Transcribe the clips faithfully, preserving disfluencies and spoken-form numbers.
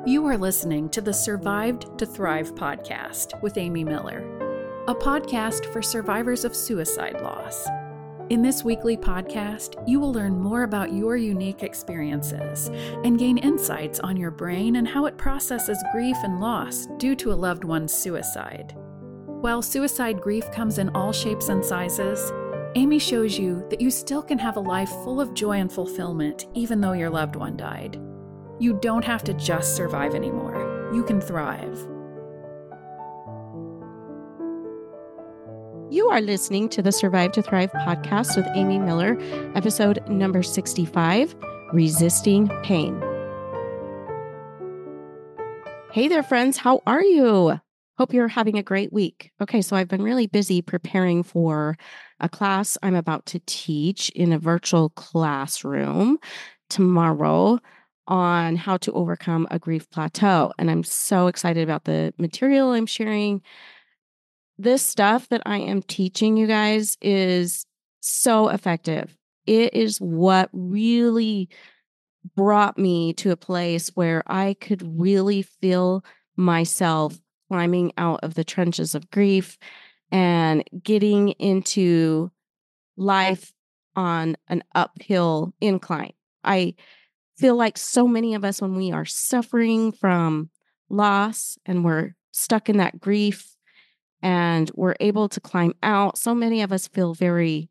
You are listening to the Survived to Thrive podcast with Amy Miller, a podcast for survivors of suicide loss. In this weekly podcast, you will learn more about your unique experiences and gain insights on your brain and how it processes grief and loss due to a loved one's suicide. While suicide grief comes in all shapes and sizes, Amy shows you that you still can have a life full of joy and fulfillment even though your loved one died. You don't have to just survive anymore. You can thrive. You are listening to the Survive to Thrive podcast with Amy Miller, episode number sixty-five, Resisting Pain. Hey there, friends. How are you? Hope you're having a great week. Okay, so I've been really busy preparing for a class I'm about to teach in a virtual classroom tomorrow on how to overcome a grief plateau. And I'm so excited about the material I'm sharing. This stuff that I am teaching you guys is so effective. It is what really brought me to a place where I could really feel myself climbing out of the trenches of grief and getting into life on an uphill incline. I feel like so many of us, when we are suffering from loss and we're stuck in that grief and we're able to climb out, so many of us feel very,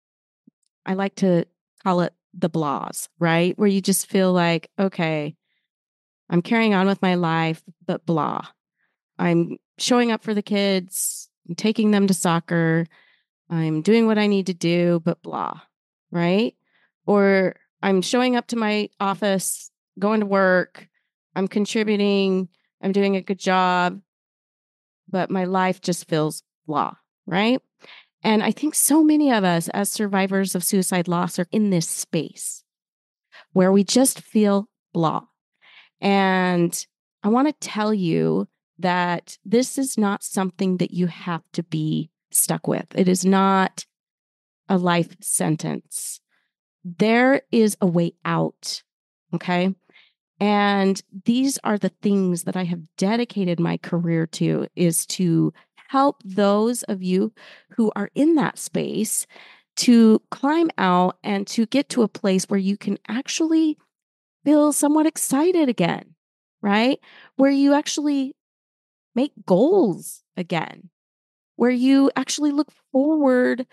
I like to call it the blahs, right? Where you just feel like, okay, I'm carrying on with my life, but blah. I'm showing up for the kids, I'm taking them to soccer, I'm doing what I need to do, but blah, right? Or I'm showing up to my office, going to work, I'm contributing, I'm doing a good job, but my life just feels blah, right? And I think so many of us as survivors of suicide loss are in this space where we just feel blah. And I want to tell you that this is not something that you have to be stuck with. It is not a life sentence. There is a way out, okay? And these are the things that I have dedicated my career to, is to help those of you who are in that space to climb out and to get to a place where you can actually feel somewhat excited again, right? Where you actually make goals again, where you actually look forward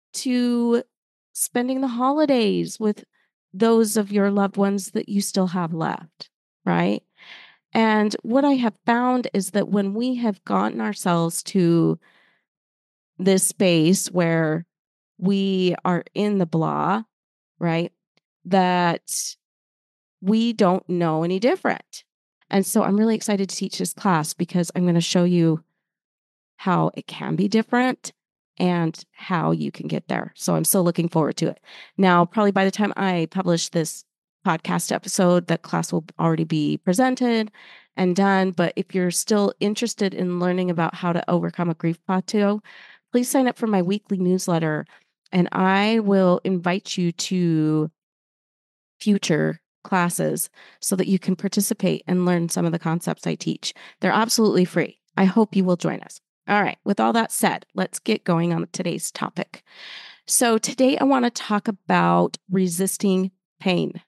to spending the holidays with those of your loved ones that you still have left, right? And what I have found is that when we have gotten ourselves to this space where we are in the blah, right, that we don't know any different. And so I'm really excited to teach this class because I'm going to show you how it can be different and how you can get there. So I'm so looking forward to it. Now, probably by the time I publish this podcast episode, that class will already be presented and done. But if you're still interested in learning about how to overcome a grief plateau, please sign up for my weekly newsletter and I will invite you to future classes so that you can participate and learn some of the concepts I teach. They're absolutely free. I hope you will join us. All right. With all that said, let's get going on today's topic. So today I want to talk about resisting pain.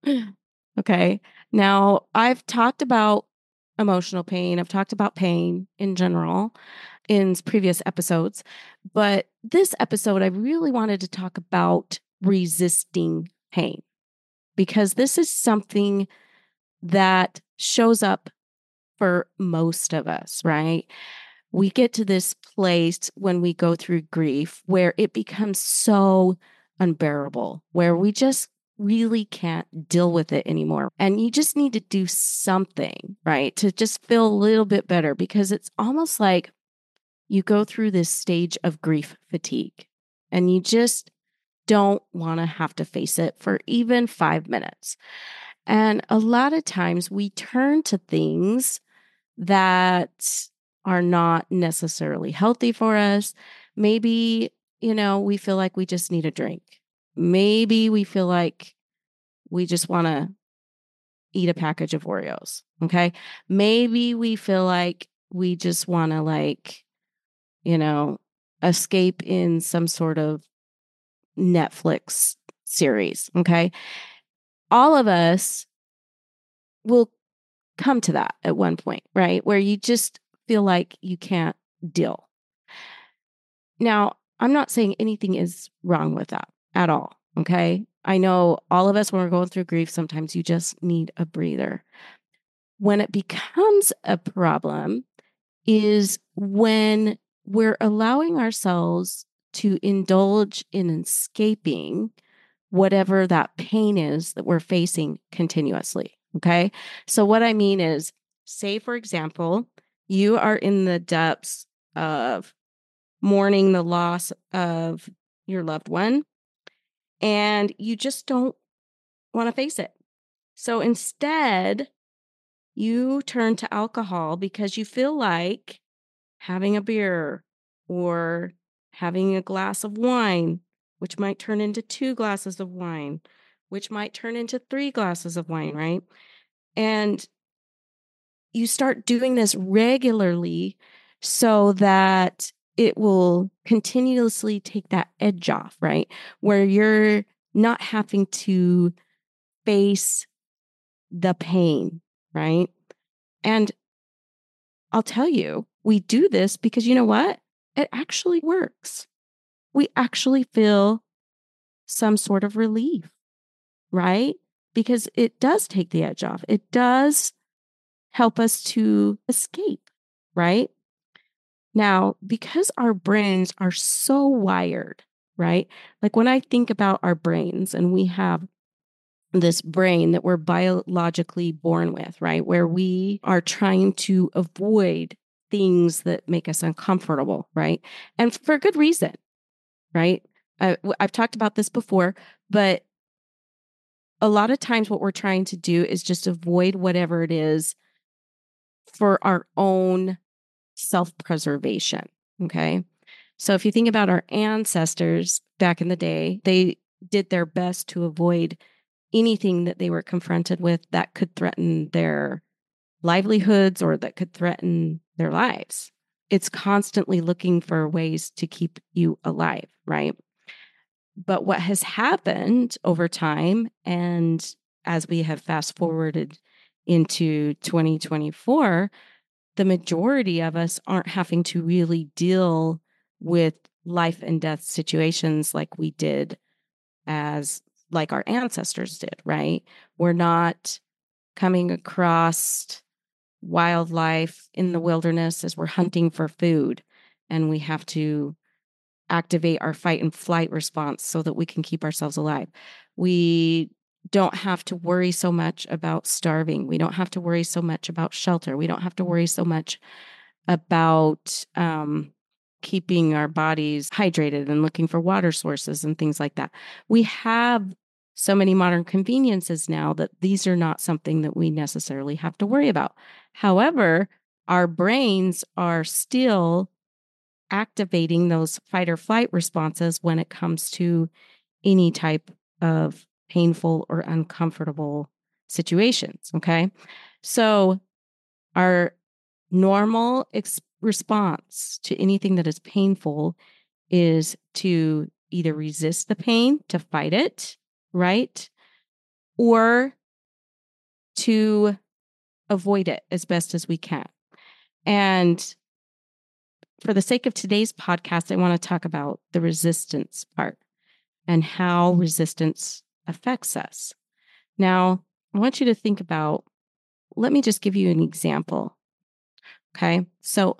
Okay. Now I've talked about emotional pain. I've talked about pain in general in previous episodes, but this episode, I really wanted to talk about resisting pain because this is something that shows up for most of us, right? We get to this place when we go through grief where it becomes so unbearable, where we just really can't deal with it anymore. And you just need to do something, right, to just feel a little bit better because it's almost like you go through this stage of grief fatigue and you just don't want to have to face it for even five minutes. And a lot of times we turn to things that are not necessarily healthy for us. Maybe, you know, we feel like we just need a drink. Maybe we feel like we just want to eat a package of Oreos. Okay. Maybe we feel like we just want to, like, you know, escape in some sort of Netflix series. Okay. All of us will come to that at one point, right? Where you just feel like you can't deal. Now, I'm not saying anything is wrong with that at all. Okay. I know all of us, when we're going through grief, sometimes you just need a breather. When it becomes a problem is when we're allowing ourselves to indulge in escaping whatever that pain is that we're facing continuously. Okay. So, what I mean is, say, for example, you are in the depths of mourning the loss of your loved one, and you just don't want to face it. So, instead, you turn to alcohol because you feel like having a beer or having a glass of wine, which might turn into two glasses of wine, which might turn into three glasses of wine, right? And you start doing this regularly so that it will continuously take that edge off, right? Where you're not having to face the pain, right? And I'll tell you, we do this because, you know what? It actually works. We actually feel some sort of relief, right? Because it does take the edge off. It does help us to escape, right? Now, because our brains are so wired, right? Like when I think about our brains, and we have this brain that we're biologically born with, right? Where we are trying to avoid things that make us uncomfortable, right? And for good reason, right? I, I've talked about this before, but a lot of times what we're trying to do is just avoid whatever it is for our own self-preservation, okay? So if you think about our ancestors back in the day, they did their best to avoid anything that they were confronted with that could threaten their livelihoods or that could threaten their lives. It's constantly looking for ways to keep you alive, right? But what has happened over time, and as we have fast forwarded into twenty twenty-four, the majority of us aren't having to really deal with life and death situations like we did as like our ancestors did, right? We're not coming across wildlife in the wilderness as we're hunting for food, and we have to activate our fight and flight response so that we can keep ourselves alive. We don't have to worry so much about starving. We don't have to worry so much about shelter. We don't have to worry so much about um, keeping our bodies hydrated and looking for water sources and things like that. We have so many modern conveniences now that these are not something that we necessarily have to worry about. However, our brains are still activating those fight or flight responses when it comes to any type of painful or uncomfortable situations. Okay. So, our normal ex- response to anything that is painful is to either resist the pain, to fight it, right? Or to avoid it as best as we can. And for the sake of today's podcast, I want to talk about the resistance part and how resistance affects us. Now, I want you to think about, let me just give you an example. Okay. So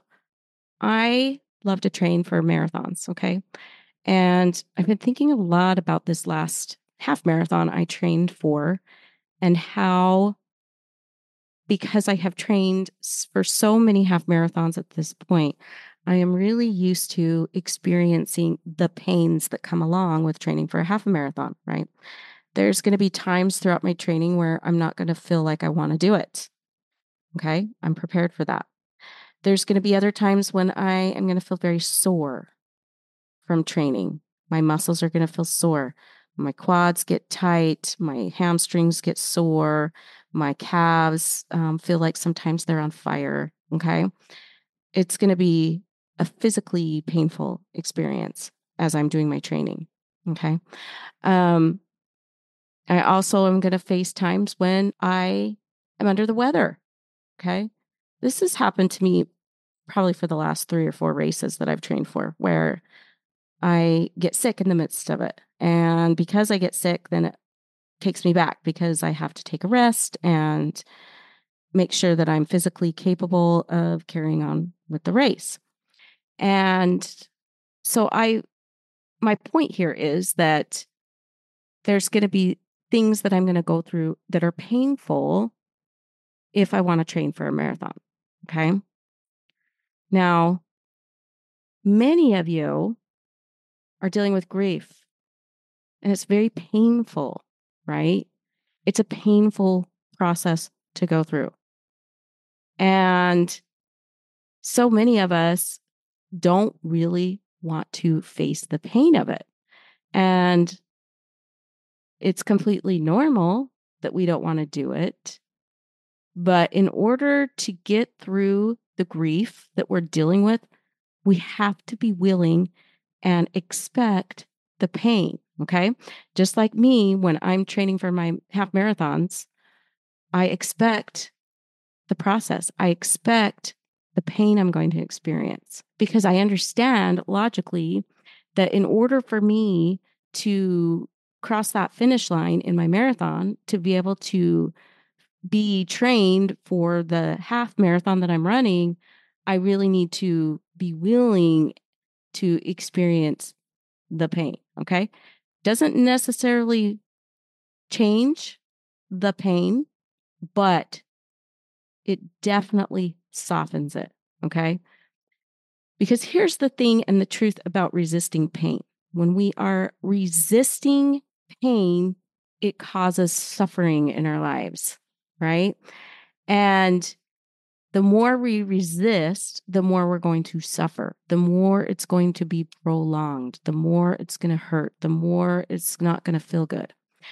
I love to train for marathons. Okay. And I've been thinking a lot about this last half marathon I trained for, and how, because I have trained for so many half marathons at this point, I am really used to experiencing the pains that come along with training for a half a marathon, right? There's going to be times throughout my training where I'm not going to feel like I want to do it. Okay. I'm prepared for that. There's going to be other times when I am going to feel very sore from training. My muscles are going to feel sore. My quads get tight. My hamstrings get sore. My calves um, feel like sometimes they're on fire. Okay. It's going to be a physically painful experience as I'm doing my training. Okay. Um, I also am going to face times when I am under the weather. Okay. This has happened to me probably for the last three or four races that I've trained for, where I get sick in the midst of it. And because I get sick, then it takes me back because I have to take a rest and make sure that I'm physically capable of carrying on with the race. And so I, my point here is that there's going to be things that I'm going to go through that are painful if I want to train for a marathon. Okay. Now, many of you are dealing with grief, and it's very painful, right? It's a painful process to go through. And so many of us don't really want to face the pain of it. And it's completely normal that we don't want to do it. But in order to get through the grief that we're dealing with, we have to be willing and expect the pain. Okay. Just like me, when I'm training for my half marathons, I expect the process. I expect the pain I'm going to experience because I understand logically that in order for me to cross that finish line in my marathon, to be able to be trained for the half marathon that I'm running, I really need to be willing to experience the pain. Okay. Doesn't necessarily change the pain, but it definitely softens it. Okay. Because here's the thing and the truth about resisting pain. When we are resisting pain, it causes suffering in our lives, right? And the more we resist, the more we're going to suffer, the more it's going to be prolonged, the more it's going to hurt, the more it's not going to feel good.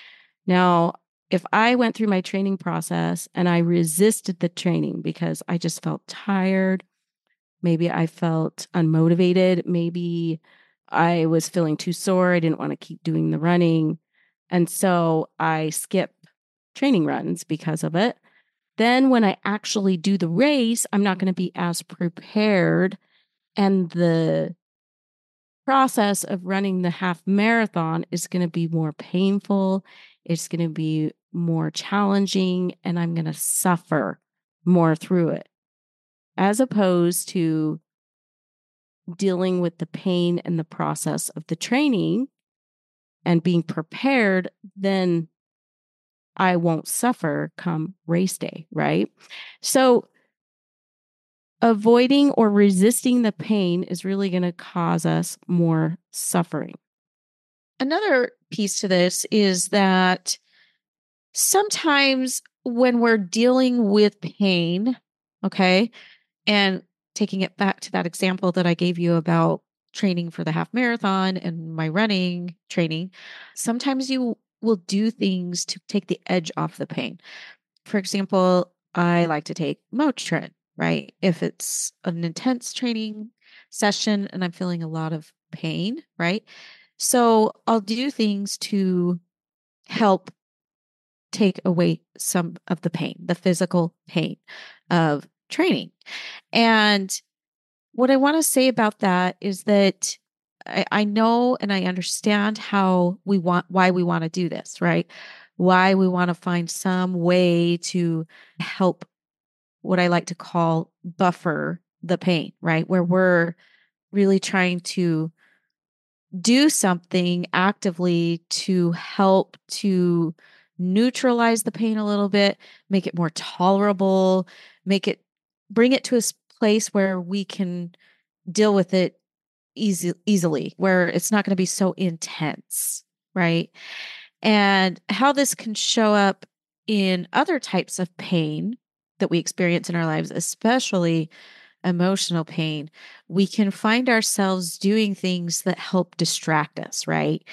Now, if I went through my training process and I resisted the training because I just felt tired, maybe I felt unmotivated, maybe I was feeling too sore, I didn't want to keep doing the running, and so I skip training runs because of it, then when I actually do the race, I'm not going to be as prepared. And the process of running the half marathon is going to be more painful. It's going to be more challenging, and I'm going to suffer more through it, as opposed to dealing with the pain and the process of the training and being prepared. Then I won't suffer come race day, right? So avoiding or resisting the pain is really going to cause us more suffering. Another piece to this is that sometimes when we're dealing with pain, okay, and taking it back to that example that I gave you about training for the half marathon and my running training, sometimes you will do things to take the edge off the pain. For example, I like to take Motrin, right? If it's an intense training session and I'm feeling a lot of pain, right? So I'll do things to help take away some of the pain, the physical pain of training. And what I want to say about that is that I, I know and I understand how we want, why we want to do this, right? Why we want to find some way to help what I like to call buffer the pain, right? Where we're really trying to do something actively to help to neutralize the pain a little bit, make it more tolerable, make it, bring it to a place where we can deal with it easy, easily, where it's not going to be so intense, right? And how this can show up in other types of pain that we experience in our lives, especially emotional pain, we can find ourselves doing things that help distract us, right?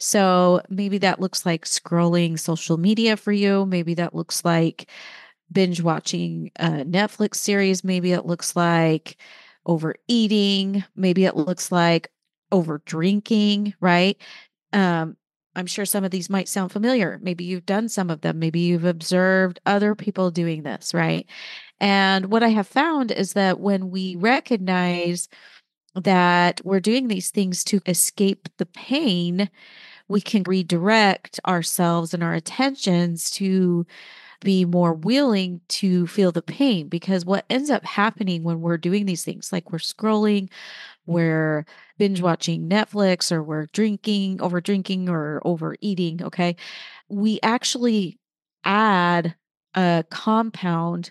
So maybe that looks like scrolling social media for you. Maybe that looks like binge watching a Netflix series. Maybe it looks like overeating. Maybe it looks like over drinking, right? Um, I'm sure some of these might sound familiar. Maybe you've done some of them. Maybe you've observed other people doing this, right? And what I have found is that when we recognize that we're doing these things to escape the pain, we can redirect ourselves and our attentions to be more willing to feel the pain. Because what ends up happening when we're doing these things, like we're scrolling, we're binge watching Netflix, or we're drinking, over drinking, or overeating, okay, we actually add a compound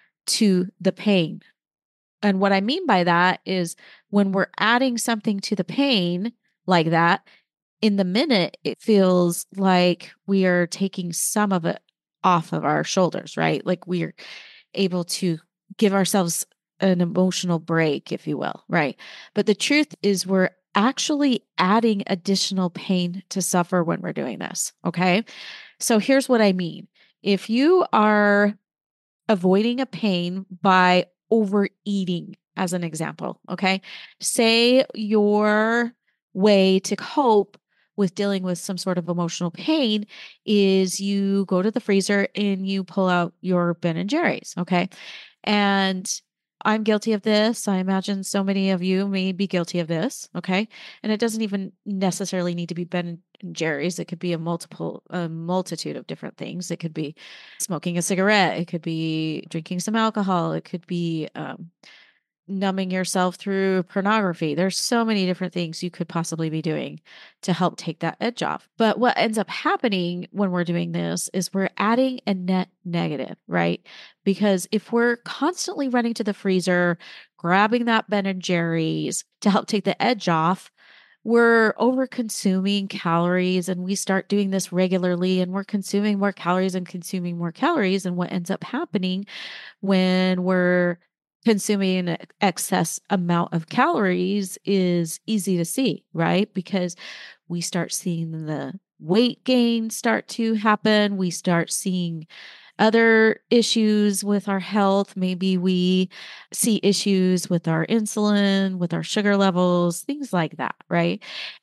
to the pain. And what I mean by that is when we're adding something to the pain like that, in the minute, it feels like we are taking some of it off of our shoulders, right? Like we're able to give ourselves an emotional break, if you will, right? But the truth is, we're actually adding additional pain to suffer when we're doing this, okay? So here's what I mean. If you are avoiding a pain by overeating, as an example, okay? Say your way to cope with dealing with some sort of emotional pain is you go to the freezer and you pull out your Ben and Jerry's, okay? And I'm guilty of this. I imagine so many of you may be guilty of this, okay? And it doesn't even necessarily need to be Ben and Jerry's. It could be a multiple, a multitude of different things. It could be smoking a cigarette. It could be drinking some alcohol. It could be um, numbing yourself through pornography. There's so many different things you could possibly be doing to help take that edge off. But what ends up happening when we're doing this is we're adding a net negative, right? Because if we're constantly running to the freezer, grabbing that Ben and Jerry's to help take the edge off, we're over consuming calories, and we start doing this regularly, and we're consuming more calories and consuming more calories. And what ends up happening when we're consuming an excess amount of calories is easy to see, right? Because we start seeing the weight gain start to happen. We start seeing other issues with our health. Maybe we see issues with our insulin, with our sugar levels, things like that, right?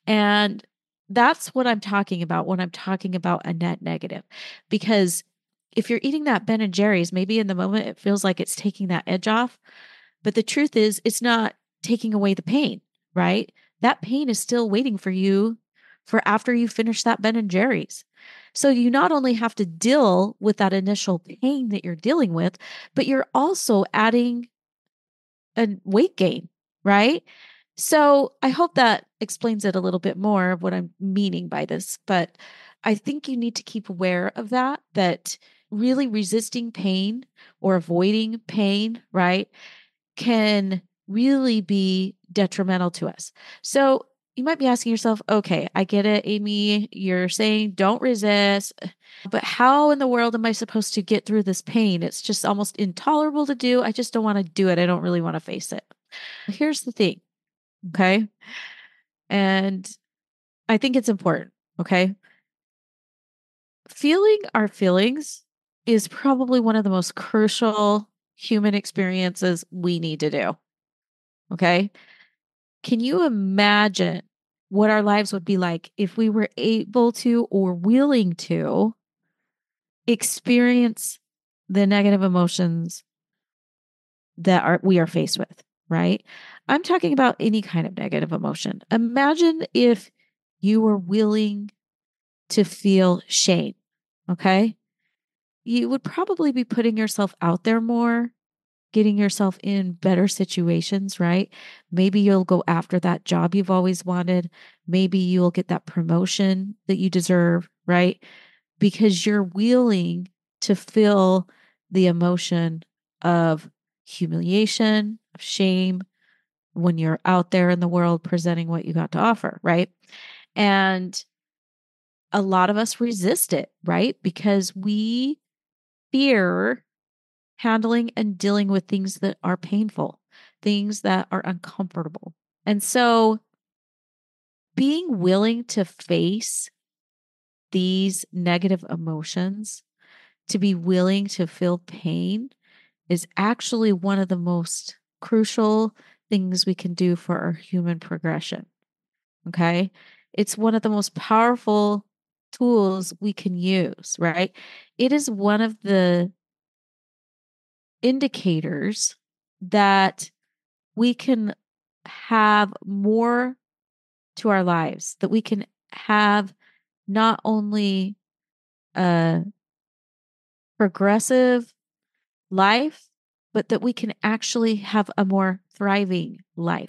And that's what I'm talking about when I'm talking about a net negative. Because if you're eating that Ben and Jerry's, maybe in the moment it feels like it's taking that edge off. But the truth is, it's not taking away the pain, right? That pain is still waiting for you for after you finish that Ben and Jerry's. So you not only have to deal with that initial pain that you're dealing with, but you're also adding a weight gain, right? So I hope that explains it a little bit more of what I'm meaning by this. But I think you need to keep aware of that, that really resisting pain or avoiding pain, right, can really be detrimental to us. So you might be asking yourself, okay, I get it, Amy. You're saying don't resist, but how in the world am I supposed to get through this pain? It's just almost intolerable to do. I just don't want to do it. I don't really want to face it. Here's the thing, okay? And I think it's important, okay? Feeling our feelings is probably one of the most crucial human experiences we need to do. Okay. Can you imagine what our lives would be like if we were able to or willing to experience the negative emotions that are we are faced with, right? I'm talking about any kind of negative emotion. Imagine if you were willing to feel shame, okay? You would probably be putting yourself out there more, getting yourself in better situations, right? Maybe you'll go after that job you've always wanted. Maybe you'll get that promotion that you deserve, right? Because you're willing to feel the emotion of humiliation, of shame when you're out there in the world presenting what you got to offer, right? And a lot of us resist it, right? Because we fear handling and dealing with things that are painful, things that are uncomfortable. And so being willing to face these negative emotions, to be willing to feel pain, is actually one of the most crucial things we can do for our human progression. Okay? It's one of the most powerful tools we can use, right? It is one of the indicators that we can have more to our lives, that we can have not only a progressive life, but that we can actually have a more thriving life.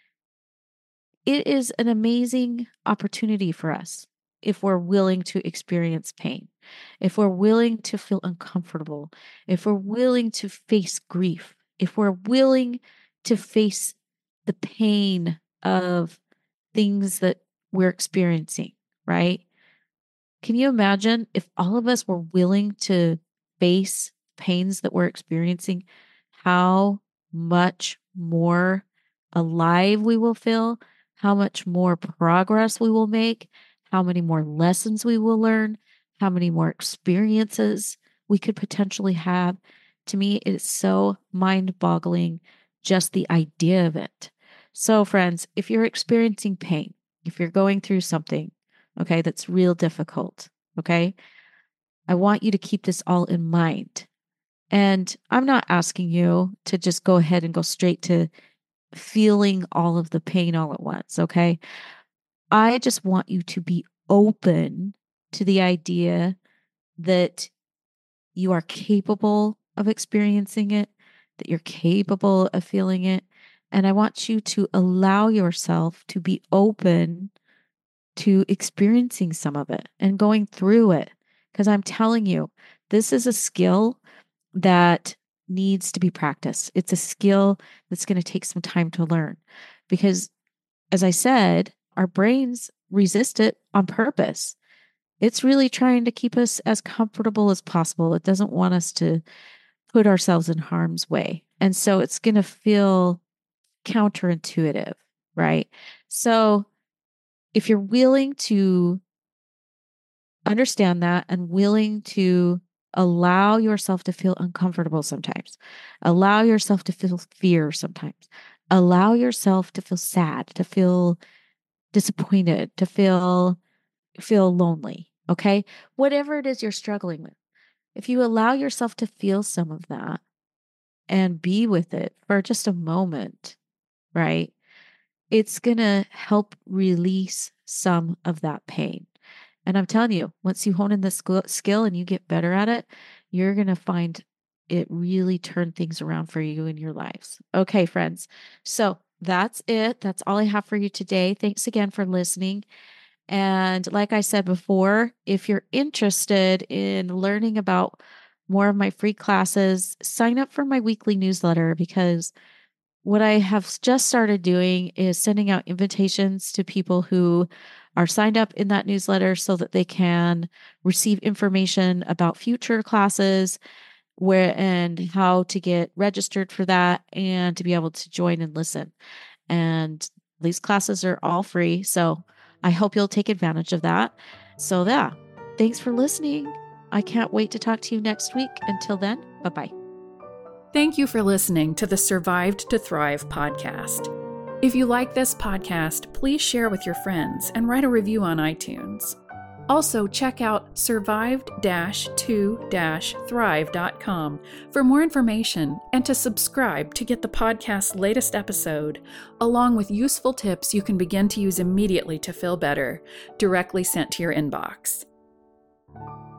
It is an amazing opportunity for us if we're willing to experience pain, if we're willing to feel uncomfortable, if we're willing to face grief, if we're willing to face the pain of things that we're experiencing, right? Can you imagine if all of us were willing to face pains that we're experiencing, how much more alive we will feel, how much more progress we will make, how many more lessons we will learn, how many more experiences we could potentially have. To me, it is so mind-boggling, just the idea of it. So, friends, if you're experiencing pain, if you're going through something, okay, that's real difficult, okay, I want you to keep this all in mind. And I'm not asking you to just go ahead and go straight to feeling all of the pain all at once, okay? I just want you to be open to the idea that you are capable of experiencing it, that you're capable of feeling it. And I want you to allow yourself to be open to experiencing some of it and going through it. Because I'm telling you, this is a skill that needs to be practiced. It's a skill that's going to take some time to learn. Because, as I said, our brains resist it on purpose. It's really trying to keep us as comfortable as possible. It doesn't want us to put ourselves in harm's way. And so it's going to feel counterintuitive, right? So if you're willing to understand that and willing to allow yourself to feel uncomfortable sometimes, allow yourself to feel fear sometimes, allow yourself to feel sad, to feel disappointed, to feel feel lonely, okay? Whatever it is you're struggling with. If you allow yourself to feel some of that and be with it for just a moment, right? It's going to help release some of that pain. And I'm telling you, once you hone in this skill and you get better at it, you're going to find it really turn things around for you in your lives. Okay, friends. So that's it. That's all I have for you today. Thanks again for listening. And like I said before, if you're interested in learning about more of my free classes, sign up for my weekly newsletter, because what I have just started doing is sending out invitations to people who are signed up in that newsletter so that they can receive information about future classes, where and how to get registered for that, and to be able to join and listen. And these classes are all free. So I hope you'll take advantage of that. So yeah, thanks for listening. I can't wait to talk to you next week. Until then, bye-bye. Thank you for listening to the Survived to Thrive podcast. If you like this podcast, please share with your friends and write a review on iTunes. Also, check out survived to thrive dot com for more information and to subscribe to get the podcast's latest episode, along with useful tips you can begin to use immediately to feel better, directly sent to your inbox.